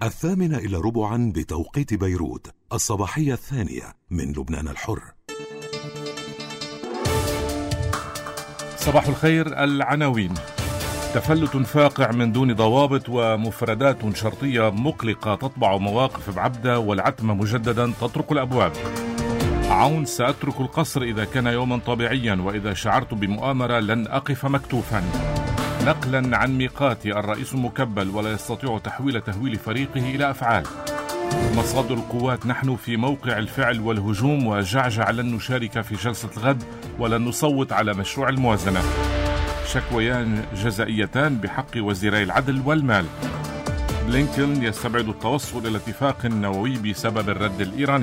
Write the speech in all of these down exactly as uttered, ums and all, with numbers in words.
الثامنة إلى ربعا بتوقيت بيروت، الصباحية الثانية من لبنان الحر. صباح الخير. العناوين: تفلت فاقع من دون ضوابط ومفردات شرطية مقلقة تطبع مواقف بعبدة، والعتمة مجددا تطرق الأبواب. عون: سأترك القصر إذا كان يوما طبيعيا، وإذا شعرت بمؤامرة لن أقف مكتوفا. نقلا عن ميقاتي: الرئيس مكبل ولا يستطيع تحويل تهويل فريقه إلى أفعال. مصادر القوات: نحن في موقع الفعل والهجوم، وجعجع لن نشارك في جلسة الغد ولن نصوت على مشروع الموازنة. شكويان جزائيتان بحق وزيري العدل والمال. بلينكن يستبعد التوصل إلى اتفاق نووي بسبب الرد الإيراني.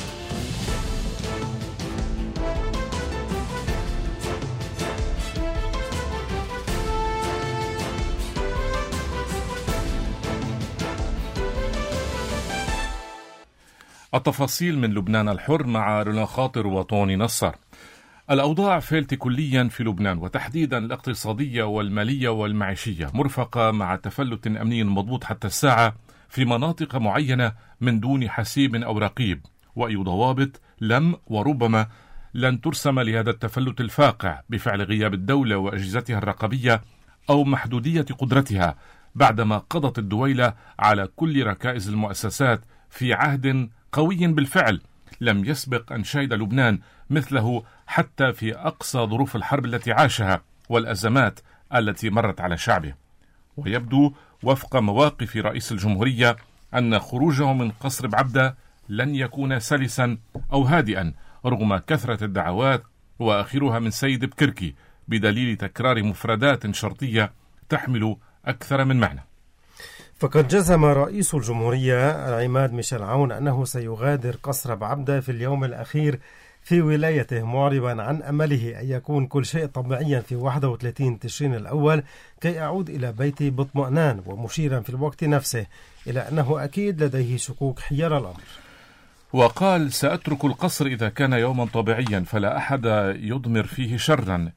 التفاصيل من لبنان الحر مع رونا خاطر وطوني نصر. الأوضاع فلتة كليا في لبنان، وتحديدا الاقتصادية والمالية والمعيشية، مرفقة مع تفلت أمني مضبوط حتى الساعة في مناطق معينة من دون حسيب أو رقيب، وأي ضوابط لم وربما لن ترسم لهذا التفلت الفاقع بفعل غياب الدولة وأجهزتها الرقابية أو محدودية قدرتها، بعدما قضت الدويلة على كل ركائز المؤسسات في عهد قوي بالفعل لم يسبق أن شهد لبنان مثله حتى في أقصى ظروف الحرب التي عاشها والأزمات التي مرت على شعبه. ويبدو وفق مواقف رئيس الجمهورية أن خروجه من قصر بعبدة لن يكون سلسا أو هادئا رغم كثرة الدعوات، وآخرها من سيد بكركي، بدليل تكرار مفردات شرطية تحمل أكثر من معنى. فقد جزم رئيس الجمهورية العماد ميشيل عون أنه سيغادر قصر بعبدة في اليوم الأخير في ولايته، معربا عن أمله أن يكون كل شيء طبيعيا في واحد وثلاثين تشرين الأول كي أعود إلى بيتي باطمئنان، ومشيرا في الوقت نفسه إلى أنه أكيد لديه شكوك حيال الأمر. وقال: سأترك القصر إذا كان يوما طبيعيا، فلا أحد يضمر فيه شرا.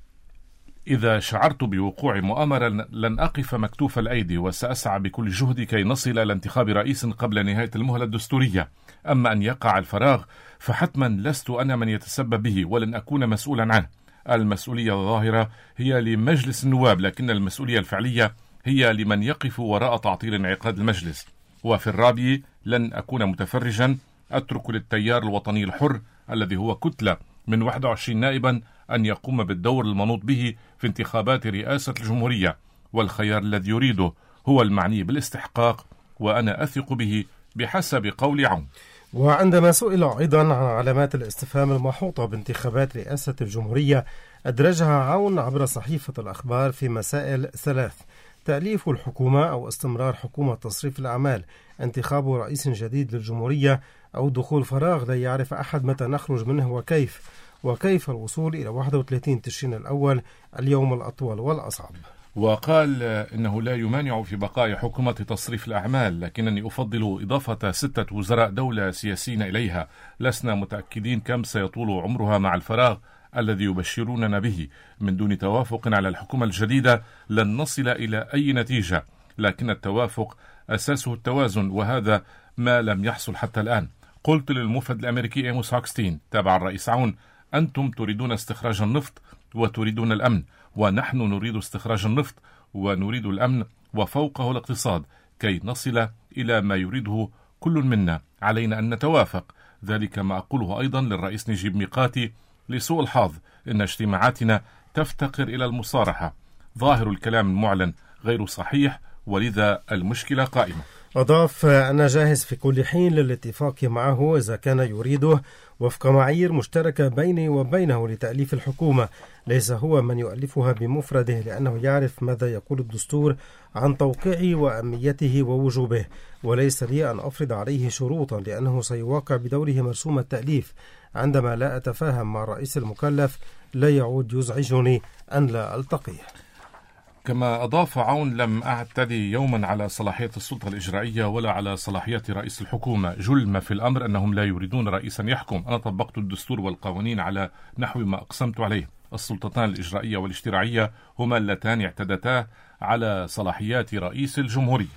إذا شعرت بوقوع مؤامرة لن أقف مكتوف الأيدي، وسأسعى بكل جهدي كي نصل إلى انتخاب رئيس قبل نهاية المهلة الدستورية. أما أن يقع الفراغ فحتما لست أنا من يتسبب به، ولن أكون مسؤولا عنه. المسؤولية الظاهرة هي لمجلس النواب، لكن المسؤولية الفعلية هي لمن يقف وراء تعطيل انعقاد المجلس. وفي الرابع لن أكون متفرجا، أترك للتيار الوطني الحر الذي هو كتلة من واحد وعشرين نائبا أن يقوم بالدور المنوط به في انتخابات رئاسة الجمهورية، والخيار الذي يريده هو المعني بالاستحقاق، وأنا أثق به بحسب قول عون. وعندما سئل أيضا عن علامات الاستفهام المحوطة بانتخابات رئاسة الجمهورية، أدرجها عون عبر صحيفة الأخبار في مسائل ثلاث: تأليف الحكومة أو استمرار حكومة تصريف الأعمال، انتخاب رئيس جديد للجمهورية، أو دخول فراغ لا يعرف أحد متى نخرج منه وكيف، وكيف الوصول إلى واحد وثلاثين تشرين الأول اليوم الأطول والأصعب. وقال إنه لا يمانع في بقاء حكومة تصريف الأعمال، لكنني أفضل إضافة ستة وزراء دولة سياسيين إليها. لسنا متأكدين كم سيطول عمرها مع الفراغ الذي يبشروننا به. من دون توافق على الحكومة الجديدة لن نصل إلى أي نتيجة، لكن التوافق أساسه التوازن، وهذا ما لم يحصل حتى الآن. قلت للموفد الأمريكي إيموس هوكستين تابع الرئيس عون: أنتم تريدون استخراج النفط وتريدون الأمن، ونحن نريد استخراج النفط ونريد الأمن وفوقه الاقتصاد. كي نصل إلى ما يريده كل منا علينا أن نتوافق. ذلك ما أقوله أيضا للرئيس نجيب ميقاتي: لسوء الحظ إن اجتماعاتنا تفتقر إلى المصارحة. ظاهر الكلام المعلن غير صحيح، ولذا المشكلة قائمة. أضاف: أنا جاهز في كل حين للاتفاق معه إذا كان يريده وفق معايير مشتركة بيني وبينه لتأليف الحكومة. ليس هو من يؤلفها بمفرده، لأنه يعرف ماذا يقول الدستور عن توقيعه وأهميته ووجوبه، وليس لي أن أفرض عليه شروطا، لأنه سيواقع بدوره مرسوم التأليف. عندما لا أتفاهم مع الرئيس المكلف لا يعود يزعجني أن لا ألتقيه. كما أضاف عون: لم أعتدي يوما على صلاحية السلطة الإجرائية ولا على صلاحية رئيس الحكومة. جل ما في الأمر أنهم لا يريدون رئيسا يحكم. أنا طبقت الدستور والقوانين على نحو ما أقسمت عليه. السلطتان الإجرائية والاشتراعية هما اللتان اعتدتا على صلاحيات رئيس الجمهورية.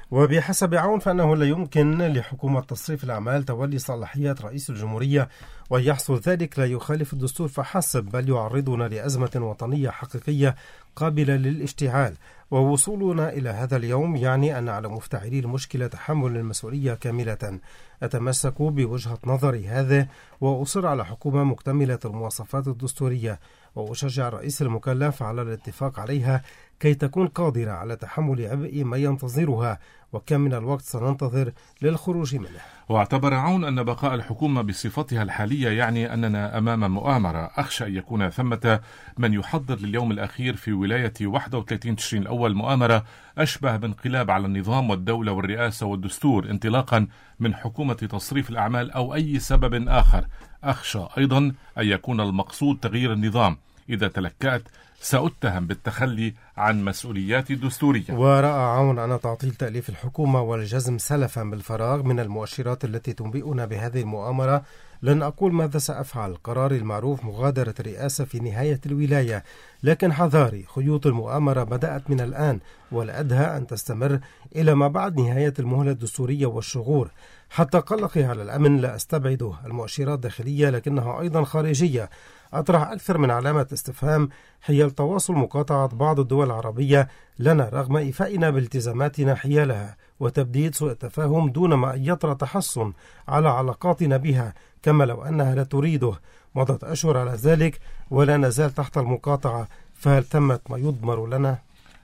وبحسب عون فإنه لا يمكن لحكومة تصريف الأعمال تولي صلاحيات رئيس الجمهورية، ويحصل ذلك لا يخالف الدستور فحسب، بل يعرضنا لأزمة وطنية حقيقية قابلة للاشتعال. ووصولنا إلى هذا اليوم يعني أن على مفتعلي المشكلة تحمل المسؤولية كاملة. أتمسك بوجهة نظري هذا وأصر على حكومة مكتملة المواصفات الدستورية، وأشجع الرئيس المكلف على الاتفاق عليها كي تكون قادرة على تحمل عبء ما ينتظرها، وكم من الوقت سننتظر للخروج منه. واعتبر عون أن بقاء الحكومة بصفتها الحالية يعني أننا أمام مؤامرة. أخشى أن يكون ثمة من يحضر لليوم الأخير في ولاية واحد وثلاثين تشرين الأول مؤامرة أشبه بانقلاب على النظام والدولة والرئاسة والدستور انطلاقا من حكومة تصريف الأعمال أو أي سبب آخر. أخشى أيضا أن يكون المقصود تغيير النظام. إذا تلكأت سأتهم بالتخلي عن مسؤولياتي الدستورية. ورأى عون أن تعطيل تأليف الحكومة والجزم سلفا بالفراغ من المؤشرات التي تنبئنا بهذه المؤامرة. لن أقول ماذا سأفعل، قراري المعروف مغادرة الرئاسة في نهاية الولاية، لكن حذاري، خيوط المؤامرة بدأت من الآن والأدهى أن تستمر إلى ما بعد نهاية المهلة الدستورية والشغور. حتى قلقي على الأمن لا أستبعده، المؤشرات داخلية لكنها أيضا خارجية. أطرح أكثر من علامة استفهام حيال تواصل مقاطعة بعض الدول العربية لنا رغم إيفائنا بالتزاماتنا حيالها، وتبديد سوء التفاهم دون ما أن يطرأ تحسن على علاقاتنا بها كما لو أنها لا تريده. مضت أشهر على ذلك ولا نزال تحت المقاطعة، فهل تمت ما يضمر لنا؟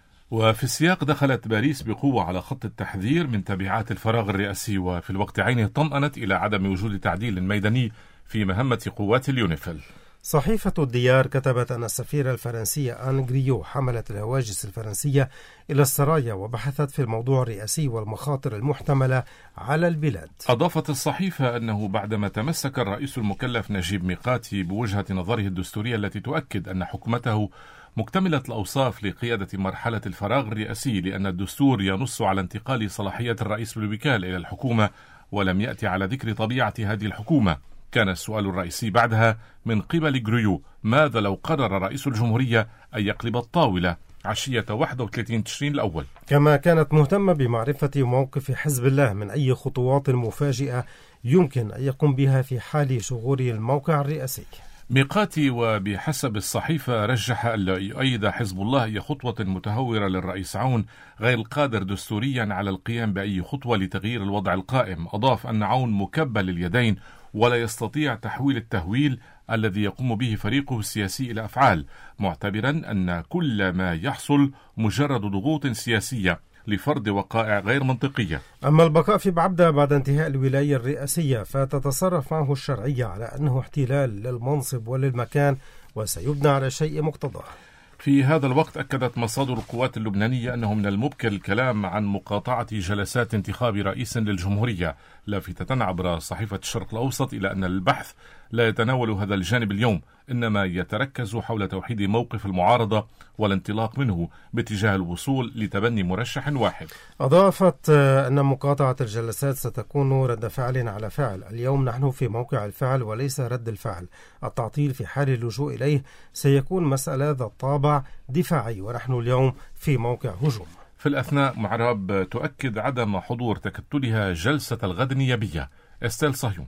وفي السياق دخلت باريس بقوة على خط التحذير من تبعات الفراغ الرئاسي، وفي الوقت عينه طمأنت إلى عدم وجود تعديل ميداني في مهمة قوات اليونيفيل. صحيفة الديار كتبت أن السفيرة الفرنسية آن غريو حملت الهواجس الفرنسية إلى السرايا وبحثت في الموضوع الرئاسي والمخاطر المحتملة على البلاد. أضافت الصحيفة أنه بعدما تمسك الرئيس المكلف نجيب ميقاتي بوجهة نظره الدستورية التي تؤكد أن حكومته مكتملة الأوصاف لقيادة مرحلة الفراغ الرئاسي، لأن الدستور ينص على انتقال صلاحية الرئيس بالوكالة إلى الحكومة ولم يأتي على ذكر طبيعة هذه الحكومة. كان السؤال الرئيسي بعدها من قبل غريو: ماذا لو قرر رئيس الجمهورية أن يقلب الطاولة عشية واحد وثلاثين تشرين الأول؟ كما كانت مهتمة بمعرفة موقف حزب الله من أي خطوات مفاجئة يمكن أن يقوم بها في حال شغور الموقع الرئاسي. ميقاتي وبحسب الصحيفة رجح أن لا يؤيد حزب الله أي خطوة متهورة للرئيس عون غير القادر دستوريا على القيام بأي خطوة لتغيير الوضع القائم. أضاف أن عون مكبل اليدين ولا يستطيع تحويل التهويل الذي يقوم به فريقه السياسي إلى أفعال، معتبرا أن كل ما يحصل مجرد ضغوط سياسية لفرض وقائع غير منطقية. أما البقاء في بعبدة بعد انتهاء الولاية الرئاسية فتتصرف معه الشرعية على أنه احتلال للمنصب وللمكان وسيبنى على شيء مقتضاه. في هذا الوقت أكدت مصادر القوات اللبنانية أنه من المبكر الكلام عن مقاطعة جلسات انتخاب رئيس للجمهورية، لافتة عبر صحيفة الشرق الأوسط إلى أن البحث لا يتناول هذا الجانب اليوم، إنما يتركز حول توحيد موقف المعارضة والانطلاق منه باتجاه الوصول لتبني مرشح واحد. أضافت أن مقاطعة الجلسات ستكون رد فعل على فعل. اليوم نحن في موقع الفعل وليس رد الفعل. التعطيل في حال اللجوء إليه سيكون مسألة ذات طابع دفاعي، ونحن اليوم في موقع هجوم. في الأثناء معرب تؤكد عدم حضور تكتلها جلسة الغد النيابية. استيل صهيون.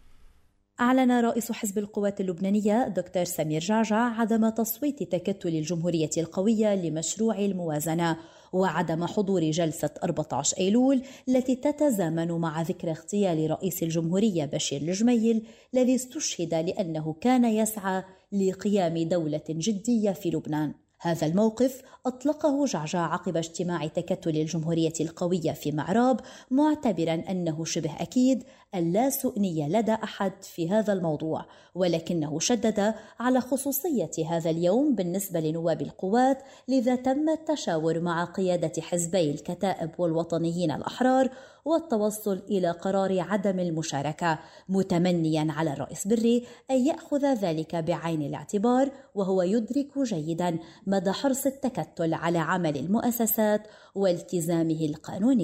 أعلن رئيس حزب القوات اللبنانية دكتور سمير جعجع عدم تصويت تكتل الجمهورية القوية لمشروع الموازنة وعدم حضور جلسة أربعة عشر أيلول التي تتزامن مع ذكرى اغتيال رئيس الجمهورية بشير الجميل الذي استشهد لأنه كان يسعى لقيام دولة جدية في لبنان. هذا الموقف أطلقه جعجع عقب اجتماع تكتل الجمهورية القوية في معراب، معتبرا أنه شبه أكيد أن لا سؤنية لدى أحد في هذا الموضوع، ولكنه شدد على خصوصية هذا اليوم بالنسبة لنواب القوات، لذا تم التشاور مع قيادة حزبي الكتائب والوطنيين الأحرار والتوصل إلى قرار عدم المشاركة، متمنيا على الرئيس بري أن يأخذ ذلك بعين الاعتبار، وهو يدرك جيدا مدى حرص التكتل على عمل المؤسسات والتزامه القانوني.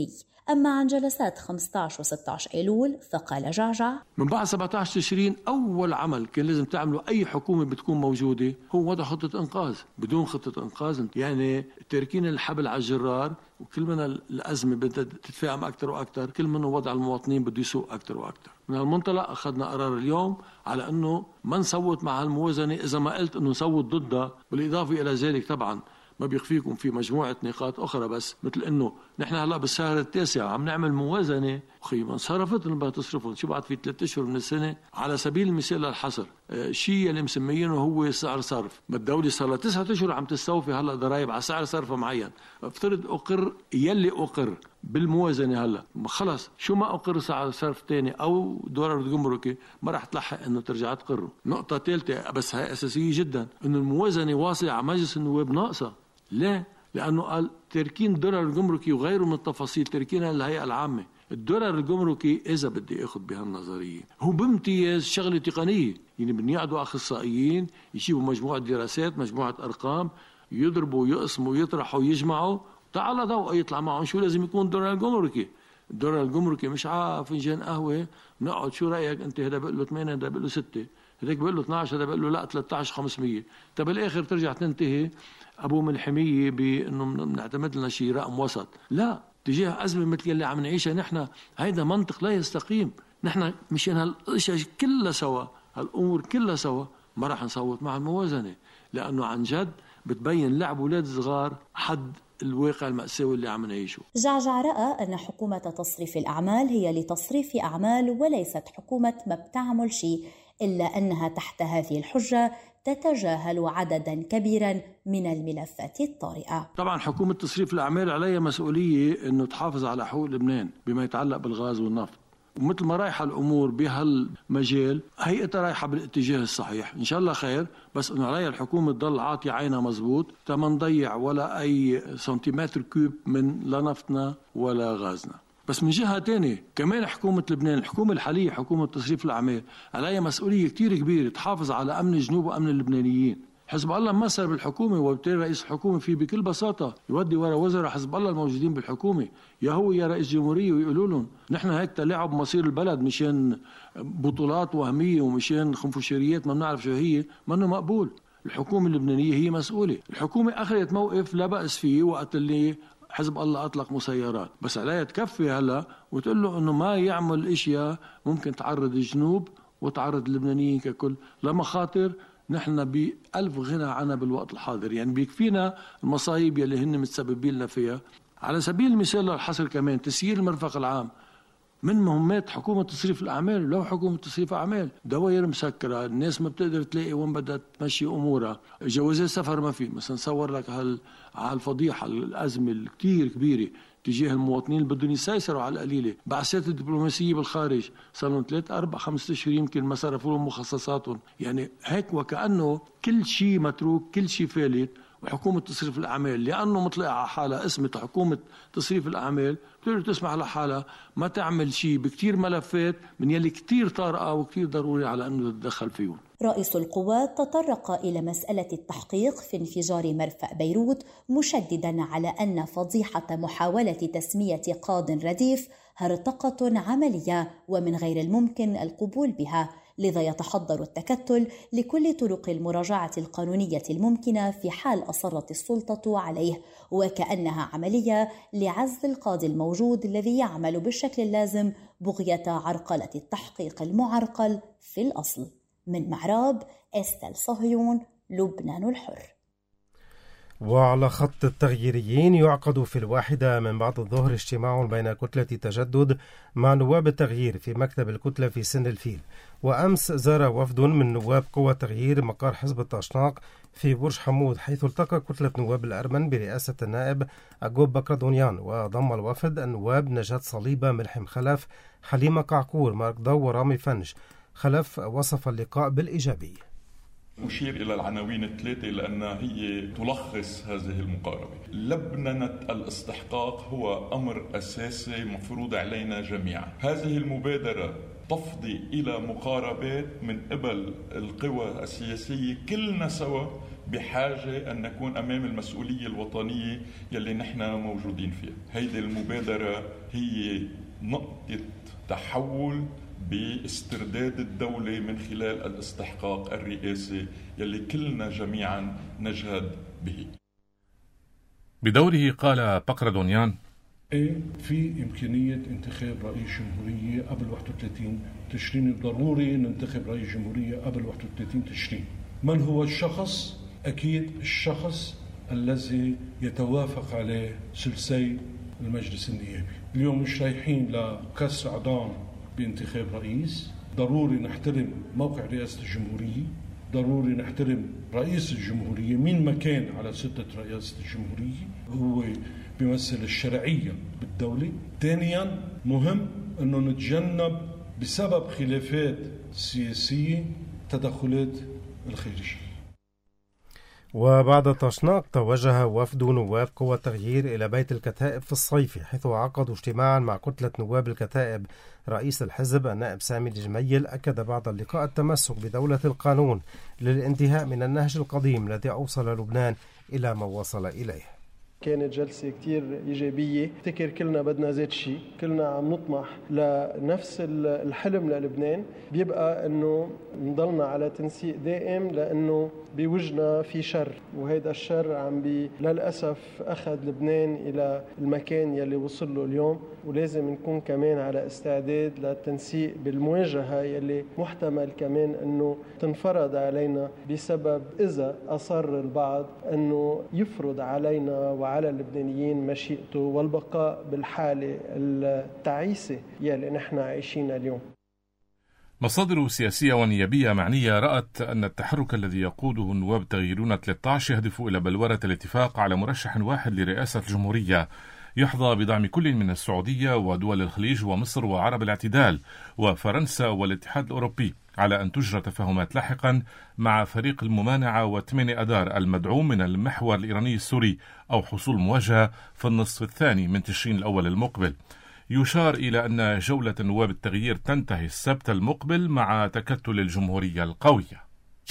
أما عن جلسات خمسة عشر و ستة عشر أيلول فقال جعجع: من بعد سبعة عشر تشرين أول عمل كان لازم تعمله أي حكومة بتكون موجودة هو وضع خطة إنقاذ. بدون خطة إنقاذ يعني تركين الحبل على الجرار، وكل من الأزمة بدها تتفاهم أكثر وأكثر، كل من وضع المواطنين بده يسوق أكثر وأكثر. من هالمنطلق أخذنا قرار اليوم على أنه ما نصوت مع الموازنة إذا ما قلت أنه نصوت ضدها. بالإضافة إلى ذلك طبعا ما بيخفيكم في مجموعة نقاط أخرى، بس مثل أنه نحن هلأ بالسهرة التاسعة عم نعمل موازنة أخي ما انصرفت اللي بدها تصرفهم، شو بعد في ثلاثة أشهر من السنة. على سبيل المثال للحصر آه شيء اللي مسميينه هو سعر صرف، ما الدولة صار لها تسعة أشهر عم تستوفي هلأ ضرائب على سعر صرف معين. افترض أقر يلي أقر بالموازنة هلأ خلص، شو ما أقر سعر صرف تاني أو دولار جمركي ما راح تلحق أنه ترجع تقره. نقطة ثالثة بس هي أساسية جدا، أنه الموازنة واصلة على مجلس النواب ناقصة. ليه؟ لأنه قال تركين الدولار الجمركي وغيره من التفاصيل تركينها للهيئة العامة. الدولار الجمركي إذا بدي أخذ بهالنظرية هو بامتياز شغلة تقنية، يعني بنيعدوا أخصائيين يشيبوا مجموعة دراسات مجموعة أرقام يضربوا يقسموا يطرحوا يجمعوا تعال ضوء يطلع معهم شو لازم يكون الدولار الجمركي. الدولار الجمركي مش ع فنجان قهوة نقعد شو رأيك أنت هذا بقول له ثمانية هذا بقول له ستة هذاك بقول له اثني عشر هذا بقول له لا ثلاثة عشر خمسمية. طب بالآخر ترجع تنتهي أبو منحمية بأنه بنعتمد لنا شيء رقم وسط. لا، تجاه أزمة مثل اللي عم نعيشها نحن هيدا منطق لا يستقيم. نحن مشان هالأشياء كلها سوا هالأمور كلها سوا ما راح نصوت مع الموازنة، لأنه عن جد بتبين لعب أولاد صغار حد الواقع المأساوي اللي عم نعيشه. جعجع رأى أن حكومة تصريف الأعمال هي لتصريف أعمال وليست حكومة ما بتعمل شيء، إلا أنها تحت هذه الحجة تتجاهل عددا كبيرا من الملفات الطارئة. طبعا حكومة تصريف الأعمال عليها مسؤولية أنه تحافظ على حقوق لبنان بما يتعلق بالغاز والنفط، ومثل ما رايحة الأمور بهالمجال هيئتها رايحة بالاتجاه الصحيح إن شاء الله خير، بس أنه عليها الحكومة تضل عاطي عينها مزبوط تما نضيع ولا أي سنتيمتر كوب من لا نفطنا ولا غازنا. بس من جهة تانية كمان حكومة لبنان الحكومة الحالية حكومة تصريف الأعمال عليها مسؤولية كتير كبيرة تحافظ على أمن الجنوب وأمن اللبنانيين. حزب الله مصر بالحكومة وبالتالي رئيس الحكومة فيه بكل بساطة يودي وراء وزراء حزب الله الموجودين بالحكومة يا هو يا رئيس جمهورية ويقولوا لهم نحن هيك تلاعب مصير البلد مشان بطولات وهمية ومشان خنفشاريات ما بنعرف شو هي، ما انه مقبول. الحكومة اللبنانية هي مسؤولة. الحكومة أخذت موقف لا بأس فيه وقت اللي حزب الله أطلق مسيرات، بس عليها تكفي هلا وتقول له إنه ما يعمل إشياء ممكن تعرض الجنوب وتعرض اللبنانيين ككل لمخاطر نحن بألف غنى عنها بالوقت الحاضر. يعني بيكفينا المصايب يلي هن متسببين لنا فيها. على سبيل المثال للحصر كمان تسيير المرفق العام من مهمات حكومة تصريف الأعمال. لو حكومة تصريف أعمال دوائر مسكرة، الناس ما بتقدر تلاقي وين بدها تمشي أمورها، جوازات سفر ما في. مثلا نصور لك هالفضيحة الأزمة الكتير كبيرة تجاه المواطنين اللي بدهم يسيسروا على القليلة. بعثات الدبلوماسية بالخارج صار لهم ثلاثة أربع خمسة أشهر يمكن ما صرفوا لهم مخصصاتهم. يعني هيك وكأنه كل شيء متروك كل شيء فالت. وحكومة تصريف الأعمال لأنه مطلعة على حالها اسمها حكومة تصريف الأعمال بتقدر تسمح لحالها ما تعمل شيء بكتير ملفات من يلي كتير طارئة وكتير ضروري على أنه تتدخل فيهم. رئيس القوات تطرق إلى مسألة التحقيق في انفجار مرفأ بيروت مشددا على أن فضيحة محاولة تسمية قاض رديف هرطقة عملية ومن غير الممكن القبول بها، لذا يتحضر التكتل لكل طرق المراجعة القانونية الممكنة في حال أصرت السلطة عليه، وكأنها عملية لعزل القاضي الموجود الذي يعمل بالشكل اللازم بغية عرقلة التحقيق المعرقل في الأصل. من معراب استل صهيون، لبنان الحر. وعلى خط التغييريين يعقد في الواحدة من بعد الظهر اجتماع بين كتلة تجدد مع نواب التغيير في مكتب الكتلة في سن الفيل. وأمس زار وفد من نواب قوى التغيير مقر حزب الطاشناق في برج حمود، حيث التقى كتلة نواب الأرمن برئاسة النائب أجوب بكردونيان، وضم الوفد النواب نجاة صليبة، ملحم خلف، حليمة قعقور، مارك ضو ورامي فنج. خلف وصف اللقاء بالإيجابي. أشير إلى العناوين الثلاثة لأنها هي تلخص هذه المقاربة. لبنة الاستحقاق هو أمر أساسي مفروض علينا جميعا. هذه المبادرة تفضي إلى مقاربات من قبل القوى السياسية كلنا سوا بحاجة أن نكون أمام المسؤولية الوطنية يلي نحن موجودين فيها. هيدي المبادرة هي نقطة تحول باسترداد الدولة من خلال الاستحقاق الرئاسي يلي كلنا جميعا نجهد به. بدوره قال بقردونيان: ايه في إمكانية انتخاب رئيس جمهورية قبل واحد وثلاثين تشرين، ضروري ننتخب رئيس جمهورية قبل واحد وثلاثين تشرين. من هو الشخص؟ أكيد الشخص الذي يتوافق عليه ثلثي المجلس النيابي. اليوم مش رايحين لكسر عظام بانتخاب رئيس، ضروري نحترم موقع رئاسة الجمهورية، ضروري نحترم رئيس الجمهورية مين ما كان على سدة رئاسة الجمهورية، هو بيمثل الشرعية بالدولة. ثانيا مهم أنه نتجنب بسبب خلافات سياسية تدخلات الخارجية. وبعد طشناق توجه وفد نواب قوى التغيير إلى بيت الكتائب في الصيف، حيث عقدوا اجتماعا مع كتلة نواب الكتائب. رئيس الحزب النائب سامي الجميل أكد بعد اللقاء التمسك بدولة القانون للانتهاء من النهج القديم الذي أوصل لبنان إلى ما وصل إليه. كانت جلسة كتير إيجابية. افتكر كلنا بدنا زيت شيء، كلنا عم نطمح لنفس الحلم للبنان، بيبقى أنه نضلنا على تنسيق دائم لأنه بوجنا في شر، وهذا الشر عم بي للأسف أخذ لبنان إلى المكان يلي وصل له اليوم، ولازم نكون كمان على استعداد للتنسيق بالمواجهة يلي محتمل كمان أنه تنفرض علينا بسبب إذا أصر البعض أنه يفرض علينا وعلى اللبنانيين مشيئته والبقاء بالحالة التعيسة يلي نحن عايشينها اليوم. مصادر سياسية ونيابية معنية رأت أن التحرك الذي يقوده النواب تغييرون ثلاثة عشر يهدف إلى بلورة الاتفاق على مرشح واحد لرئاسة الجمهورية يحظى بدعم كل من السعودية ودول الخليج ومصر وعرب الاعتدال وفرنسا والاتحاد الأوروبي، على أن تجرى تفاهمات لاحقا مع فريق الممانعة وثمانية أدار المدعوم من المحور الإيراني السوري أو حصول مواجهة في النصف الثاني من تشرين الأول المقبل. يشار إلى أن جولة نواب التغيير تنتهي السبت المقبل مع تكتل الجمهورية القوية.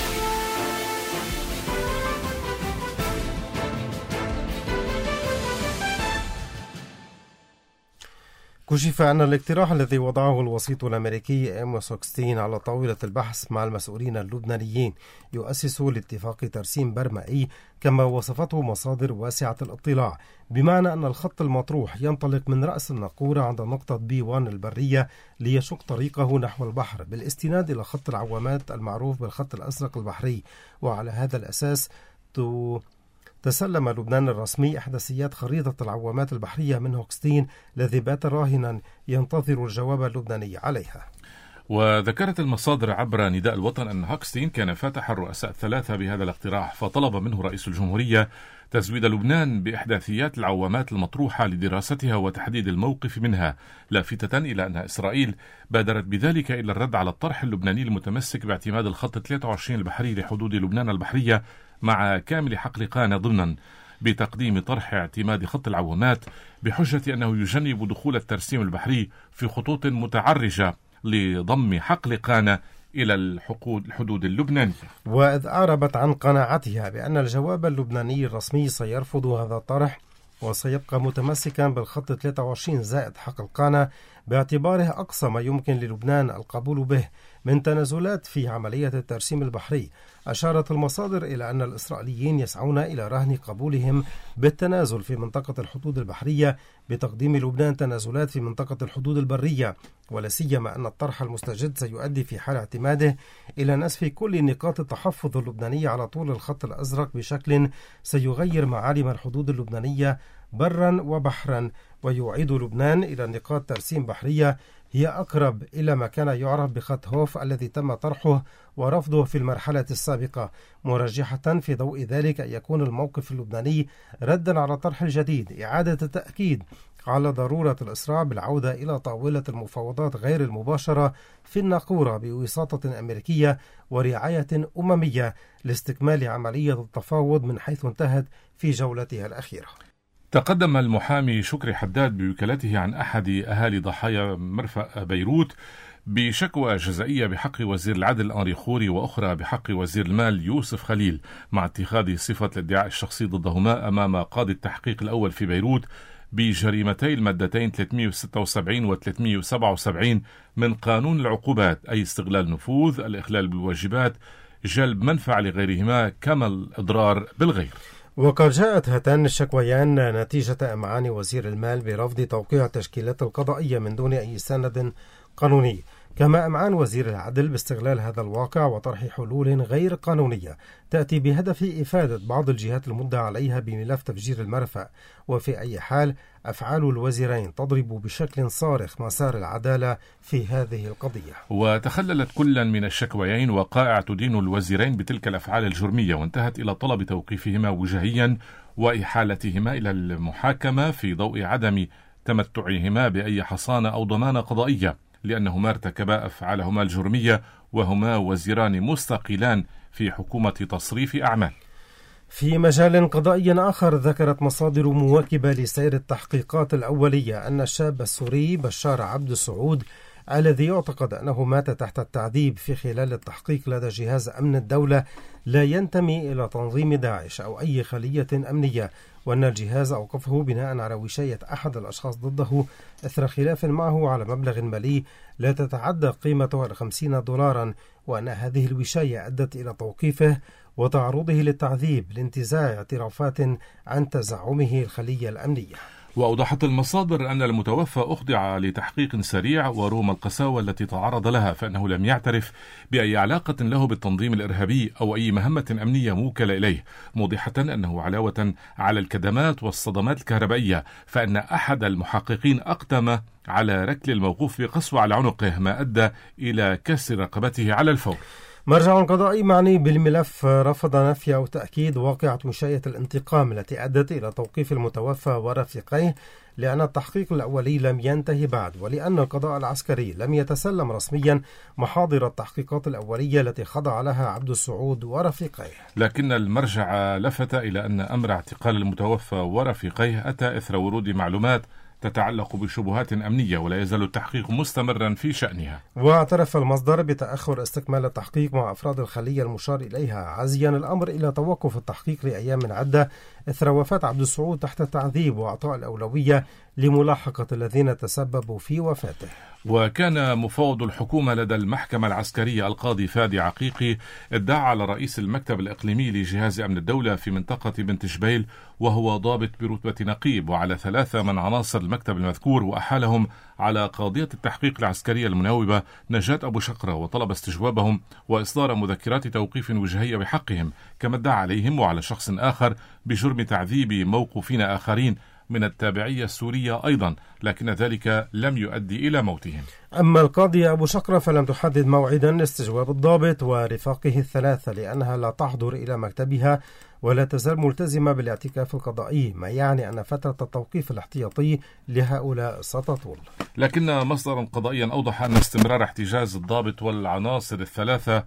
كشف أن الاقتراح الذي وضعه الوسيط الأمريكي إيموس هوكستين على طاولة البحث مع المسؤولين اللبنانيين يؤسس لاتفاق ترسيم برمائي كما وصفته مصادر واسعة الاطلاع، بمعنى أن الخط المطروح ينطلق من رأس الناقورة عند نقطة بي واحد البرية ليشق طريقه نحو البحر بالاستناد إلى خط العوامات المعروف بالخط الأزرق البحري. وعلى هذا الأساس تو تسلم لبنان الرسمي إحداثيات خريطة العوامات البحرية من هوكستين الذي بات راهنا ينتظر الجواب اللبناني عليها. وذكرت المصادر عبر نداء الوطن أن هوكستين كان فاتح الرؤساء الثلاثة بهذا الاقتراح، فطلب منه رئيس الجمهورية تزويد لبنان بإحداثيات العوامات المطروحة لدراستها وتحديد الموقف منها، لافتة إلى أن إسرائيل بادرت بذلك إلى الرد على الطرح اللبناني المتمسك باعتماد الخط ثلاثة وعشرين البحري لحدود لبنان البحرية مع كامل حقل قانا ضمنا بتقديم طرح اعتماد خط العوامات بحجة أنه يجنب دخول الترسيم البحري في خطوط متعرجة لضم حقل قانا إلى الحدود اللبنانية. وإذ أعربت عن قناعتها بأن الجواب اللبناني الرسمي سيرفض هذا الطرح وسيبقى متمسكا بالخط ثلاثة وعشرين زائد حقل قانا باعتباره أقصى ما يمكن للبنان القبول به من تنازلات في عملية الترسيم البحري، أشارت المصادر إلى أن الإسرائيليين يسعون إلى رهن قبولهم بالتنازل في منطقة الحدود البحرية بتقديم لبنان تنازلات في منطقة الحدود البرية، ولا سيما أن الطرح المستجد سيؤدي في حال اعتماده إلى نسف كل نقاط التحفظ اللبنانية على طول الخط الأزرق بشكل سيغير معالم الحدود اللبنانية برا وبحرا، ويعيد لبنان إلى نقاط ترسيم بحرية هي أقرب إلى ما كان يعرف بخط هوف الذي تم طرحه ورفضه في المرحلة السابقة، مرجحة في ضوء ذلك أن يكون الموقف اللبناني ردا على الطرح الجديد إعادة التأكيد على ضرورة الإسراع بالعودة إلى طاولة المفاوضات غير المباشرة في الناقورة بوساطة أمريكية ورعاية أممية لاستكمال عملية التفاوض من حيث انتهت في جولتها الأخيرة. تقدم المحامي شكري حداد بوكالته عن أحد أهالي ضحايا مرفأ بيروت بشكوى جزائية بحق وزير العدل أنري خوري وأخرى بحق وزير المال يوسف خليل مع اتخاذ صفة الادعاء الشخصي ضدهما أمام قاضي التحقيق الأول في بيروت بجريمتي المادتين ثلاثمئة وستة وسبعين و ثلاثمئة وسبعة وسبعين من قانون العقوبات، أي استغلال نفوذ، الإخلال بالواجبات، جلب منفعة لغيرهما، كما الإضرار بالغير. وقد جاءت هاتان الشكويان نتيجة إمعان وزير المال برفض توقيع التشكيلات القضائية من دون أي سند قانوني، كما إمعان وزير العدل باستغلال هذا الواقع وطرح حلول غير قانونية تأتي بهدف إفادة بعض الجهات المدعى عليها بملف تفجير المرفأ. وفي أي حال أفعال الوزيرين تضرب بشكل صارخ مسار العدالة في هذه القضية. وتخللت كلا من الشكويين وقائع تدين الوزيرين بتلك الأفعال الجرمية، وانتهت إلى طلب توقيفهما وجهيا وإحالتهما إلى المحاكمة في ضوء عدم تمتعهما بأي حصانة أو ضمانة قضائية، لأنهما ارتكبا أفعالهما الجرمية وهما وزيران مستقلان في حكومة تصريف أعمال. في مجال قضائي آخر، ذكرت مصادر مواكبة لسير التحقيقات الأولية أن الشاب السوري بشار عبد السعود الذي يعتقد أنه مات تحت التعذيب في خلال التحقيق لدى جهاز أمن الدولة لا ينتمي إلى تنظيم داعش أو أي خلية أمنية، وأن الجهاز أوقفه بناء على وشاية أحد الأشخاص ضده إثر خلاف معه على مبلغ مالي لا تتعدى قيمته خمسين دولارا، وأن هذه الوشاية أدت إلى توقيفه وتعرضه للتعذيب لانتزاع اعترافات عن تزعمه الخلية الأمنية. وأوضحت المصادر أن المتوفى أخضع لتحقيق سريع ورغم القساوة التي تعرض لها فإنه لم يعترف بأي علاقة له بالتنظيم الإرهابي أو أي مهمة أمنية موكلة إليه، موضحة أنه علاوة على الكدمات والصدمات الكهربائية فإن أحد المحققين أقدم على ركل الموقوف بقسوة على عنقه ما أدى إلى كسر رقبته على الفور. مرجع قضائي معني بالملف رفض نفي أو تأكيد واقعة وشاية الانتقام التي أدت إلى توقيف المتوفى ورفيقيه، لأن التحقيق الأولي لم ينتهي بعد، ولأن القضاء العسكري لم يتسلم رسميا محاضر التحقيقات الأولية التي خضع لها عبد السعود ورفيقيه. لكن المرجع لفت إلى أن أمر اعتقال المتوفى ورفيقيه أتى إثر ورود معلومات تتعلق بشبهات أمنية ولا يزال التحقيق مستمرا في شأنها. واعترف المصدر بتأخر استكمال التحقيق مع أفراد الخلية المشار إليها، عازيا الأمر إلى توقف التحقيق لأيام عدة إثر وفاة عبد السعود تحت التعذيب وإعطاء الأولوية لملاحقة الذين تسببوا في وفاته. وكان مفوض الحكومة لدى المحكمة العسكرية القاضي فادي عقيقي ادعى على رئيس المكتب الإقليمي لجهاز أمن الدولة في منطقة بنت جبيل وهو ضابط برتبة نقيب وعلى ثلاثة من عناصر المكتب المذكور، وأحالهم على قاضية التحقيق العسكرية المناوبة نجاة أبو شقرة وطلب استجوابهم وإصدار مذكرات توقيف وجهية بحقهم، كما ادعى عليهم وعلى شخص آخر بجرم تعذيب موقوفين آخرين من التابعية السورية أيضا، لكن ذلك لم يؤدي إلى موتهم. أما القاضي أبو شقرة فلم تحدد موعدا لاستجواب الضابط ورفاقه الثلاثة لأنها لا تحضر إلى مكتبها ولا تزال ملتزمة بالاعتكاف القضائي، ما يعني أن فترة التوقيف الاحتياطي لهؤلاء ستطول. لكن مصدرا قضائيا أوضح أن استمرار احتجاز الضابط والعناصر الثلاثة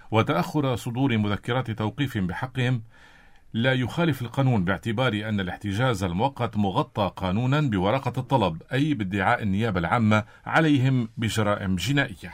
وتأخر صدور مذكرات توقيف بحقهم لا يخالف القانون، باعتبار أن الاحتجاز المؤقت مغطى قانونا بورقة الطلب، أي بادعاء النيابة العامة عليهم بجرائم جنائية.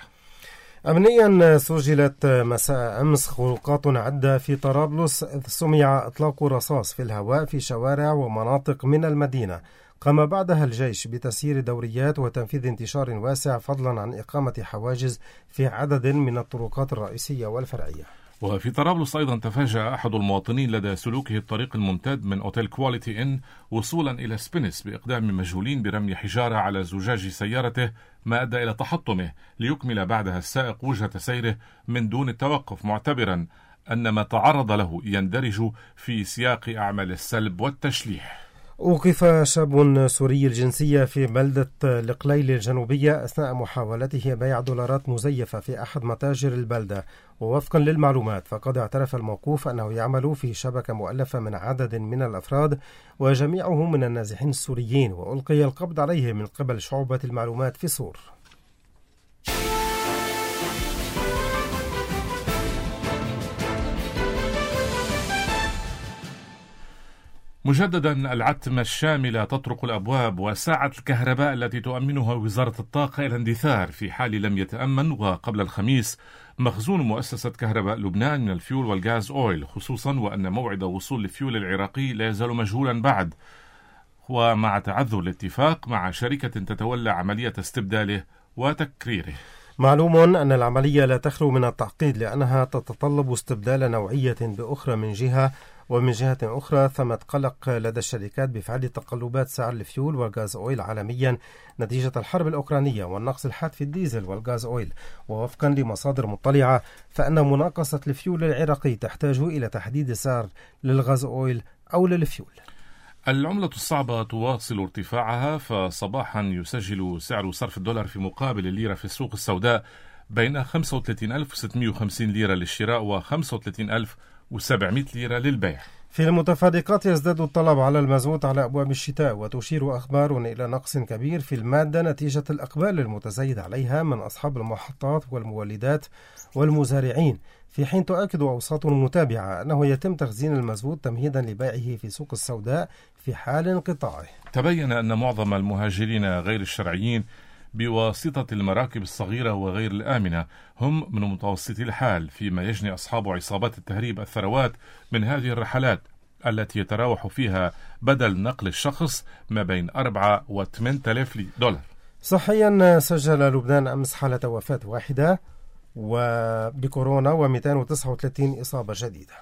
أمنيا سجلت مساء أمس خروقات عدة في طرابلس إذ سمع إطلاق رصاص في الهواء في شوارع ومناطق من المدينة. قام بعدها الجيش بتسيير دوريات وتنفيذ انتشار واسع فضلا عن إقامة حواجز في عدد من الطرقات الرئيسية والفرعية. وفي طرابلس أيضا تفاجأ أحد المواطنين لدى سلوكه الطريق الممتد من أوتيل كواليتي إن وصولا إلى سبينس بإقدام مجهولين برمي حجارة على زجاج سيارته، ما أدى إلى تحطمه ليكمل بعدها السائق وجهة سيره من دون التوقف، معتبرا أن ما تعرض له يندرج في سياق أعمال السلب والتشليح. أوقف شاب سوري الجنسية في بلدة القليل الجنوبية أثناء محاولته بيع دولارات مزيفة في أحد متاجر البلدة، ووفقا للمعلومات فقد اعترف الموقوف أنه يعمل في شبكة مؤلفة من عدد من الأفراد وجميعهم من النازحين السوريين، وألقي القبض عليه من قبل شعبة المعلومات في صور. مجددا العتمة الشاملة تطرق الأبواب، وساعة الكهرباء التي تؤمنها وزارة الطاقة إلى اندثار في حال لم يتأمن. وقبل الخميس مخزون مؤسسة كهرباء لبنان من الفيول والغاز أويل، خصوصا وأن موعد وصول الفيول العراقي لا يزال مجهولا بعد، ومع تعذر الاتفاق مع شركة تتولى عملية استبداله وتكريره. معلوم أن العملية لا تخلو من التعقيد، لأنها تتطلب استبدال نوعية بأخرى من جهة، ومن جهة أخرى ثمة قلق لدى الشركات بفعل تقلبات سعر الفيول والغاز أويل عالميا نتيجة الحرب الأوكرانية والنقص الحاد في الديزل والغاز أويل. ووفقا لمصادر مطلعة فإن مناقصة الفيول العراقي تحتاج إلى تحديد سعر للغاز أويل أو للفيول. العملة الصعبة تواصل ارتفاعها، فصباحا يسجل سعر صرف الدولار في مقابل الليرة في السوق السوداء بين خمسة وثلاثين ألف وستمائة وخمسين ليرة للشراء و خمسة وثلاثين ألف وسبعمائة ليرة للبيع. في المتفرقات يزداد الطلب على المازوت على أبواب الشتاء، وتشير أخبار إلى نقص كبير في المادة نتيجة الإقبال المتزايد عليها من أصحاب المحطات والمولدات والمزارعين، في حين تؤكد أوساط متابعة أنه يتم تخزين المازوت تمهيدا لبيعه في سوق السوداء في حال انقطاعه. تبين أن معظم المهاجرين غير الشرعيين بواسطة المراكب الصغيرة وغير الآمنة هم من متوسطي الحال، فيما يجني أصحاب عصابات التهريب الثروات من هذه الرحلات التي يتراوح فيها بدل نقل الشخص ما بين أربعة وثمانية آلاف دولار. صحيا سجل لبنان أمس حالة وفاة واحدة وبكورونا ومئتين وتسعة وثلاثين إصابة جديدة.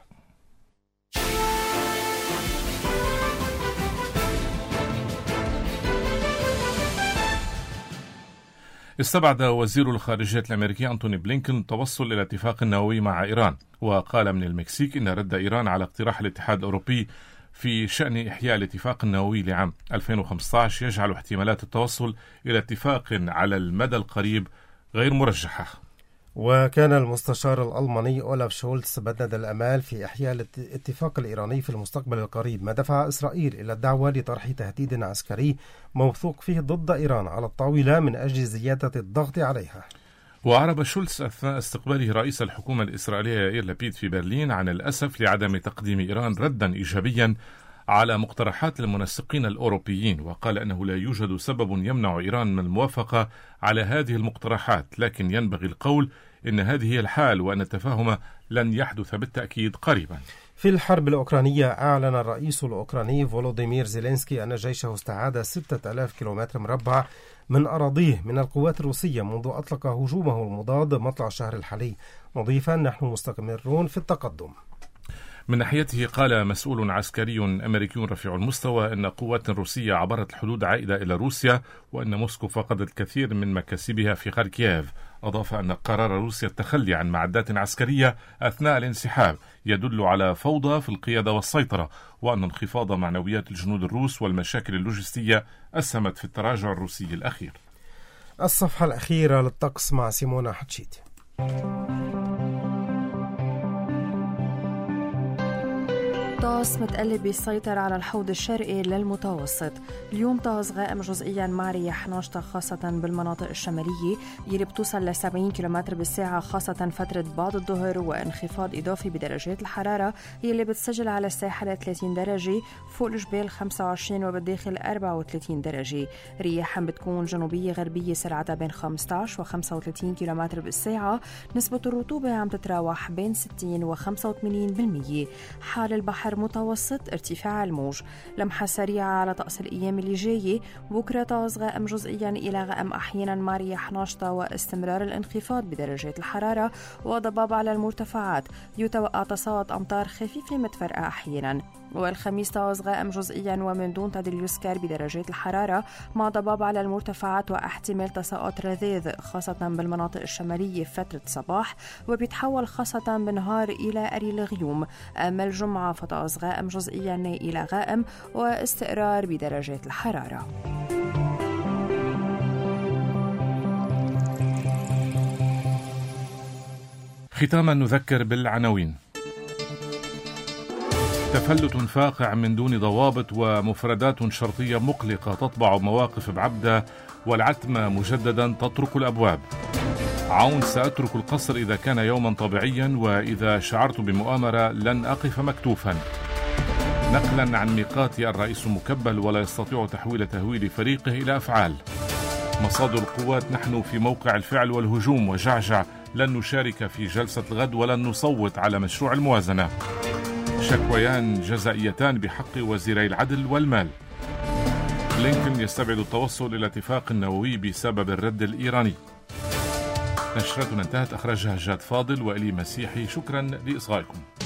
استبعد وزير الخارجية الأمريكي أنتوني بلينكن التوصل إلى اتفاق نووي مع إيران، وقال من المكسيك إن رد إيران على اقتراح الاتحاد الأوروبي في شأن إحياء الاتفاق النووي لعام ألفين وخمسة عشر يجعل احتمالات التوصل إلى اتفاق على المدى القريب غير مرجحة. وكان المستشار الألماني أولاف شولتز بدد الأمال في إحياء الاتفاق الإيراني في المستقبل القريب، ما دفع إسرائيل إلى الدعوة لطرح تهديد عسكري موثوق فيه ضد إيران على الطاولة من أجل زيادة الضغط عليها. وأعرب شولتز أثناء استقباله رئيس الحكومة الإسرائيلية يائير لبيد في برلين عن الأسف لعدم تقديم إيران ردا إيجابيا على مقترحات المنسقين الأوروبيين، وقال أنه لا يوجد سبب يمنع إيران من الموافقة على هذه المقترحات، لكن ينبغي القول إن هذه هي الحال وأن التفاهم لن يحدث بالتأكيد قريبا. في الحرب الأوكرانية أعلن الرئيس الأوكراني فولوديمير زيلينسكي أن جيشه استعاد ستة آلاف كيلومتر مربع من أراضيه من القوات الروسية منذ أطلق هجومه المضاد مطلع الشهر الحالي، مضيفا نحن مستمرون في التقدم. من ناحيته قال مسؤول عسكري أمريكي رفيع المستوى أن قوات روسية عبرت الحدود عائدة إلى روسيا، وأن موسكو فقدت الكثير من مكاسبها في خاركييف. أضاف أن قرار روسيا التخلي عن معدات عسكرية أثناء الانسحاب يدل على فوضى في القيادة والسيطرة، وأن انخفاض معنويات الجنود الروس والمشاكل اللوجستية أسهمت في التراجع الروسي الأخير. الصفحة الأخيرة للطقس مع سيمونا حتشيت. طقس متقلب بيسيطر على الحوض الشرقي للمتوسط. اليوم طقس غائم جزئيا مع رياح ناشطة خاصة بالمناطق الشمالية يلي بتوصل ل سبعين كيلومتر بالساعة خاصة فترة بعد الظهر، وانخفاض إضافي بدرجات الحرارة يلي بتسجل على الساحل ثلاثين درجة، فوق الجبال خمسة وعشرين وبالداخل أربعة وثلاثين درجة. رياح بتكون جنوبية غربية سرعتها بين خمسة عشر و خمسة وثلاثين كيلومتر بالساعة. نسبة الرطوبة عم تتراوح بين ستين و خمسة وثمانين بالمية. حال البحر متوسط، ارتفاع الموج. لمحة سريعة على طقس الأيام اللي جاية. بكرة طقس غائم جزئيا إلى غائم أحيانا مع رياح ناشطة واستمرار الانخفاض بدرجات الحرارة وضباب على المرتفعات. يتوقع تساقط أمطار خفيفة متفرقة أحيانا. والخميس طقس غائم جزئيا ومن دون تدريج يسكر بدرجات الحرارة مع ضباب على المرتفعات واحتمال تساقط رذاذ خاصة بالمناطق الشمالية في فترة الصباح، وبيتحول خاصة بالنهار إلى قليل غيوم. أما الجمعة فطقس غائم جزئيا إلى غائم واستقرار بدرجات الحرارة. ختاما نذكر بالعناوين. تفلت فاقع من دون ضوابط ومفردات شرطية مقلقة تطبع مواقف بعبدة، والعتمة مجددا تطرق الأبواب. عون سأترك القصر إذا كان يوما طبيعيا، وإذا شعرت بمؤامرة لن أقف مكتوفا. نقلا عن ميقات الرئيس مكبل ولا يستطيع تحويل تهويل فريقه إلى أفعال. مصادر القوات: نحن في موقع الفعل والهجوم وجعجع، لن نشارك في جلسة الغد ولن نصوت على مشروع الموازنة. شكويان جزائيتان بحق وزيري العدل والمال. بلينكن يستبعد التوصل إلى اتفاق نووي بسبب الرد الإيراني. نشرتنا انتهت، أخرجها جاد فاضل وإلي مسيحي. شكرا لإصغائكم.